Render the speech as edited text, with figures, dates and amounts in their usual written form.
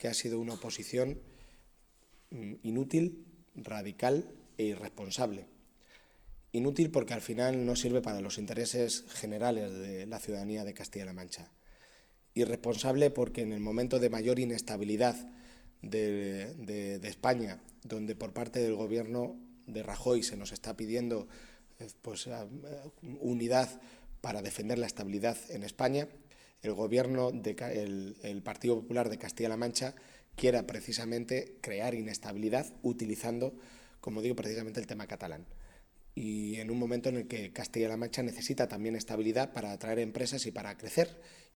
que ha sido una oposición inútil, radical e irresponsable. Inútil porque al final no sirve para los intereses generales de la ciudadanía de Castilla-La Mancha. Irresponsable porque en el momento de mayor inestabilidad de España, donde por parte del gobierno de Rajoy se nos está pidiendo unidad para defender la estabilidad en España, el Partido Popular de Castilla-La Mancha quiera precisamente crear inestabilidad utilizando, como digo, precisamente el tema catalán. Y en un momento en el que Castilla-La Mancha necesita también estabilidad para atraer empresas y para crecer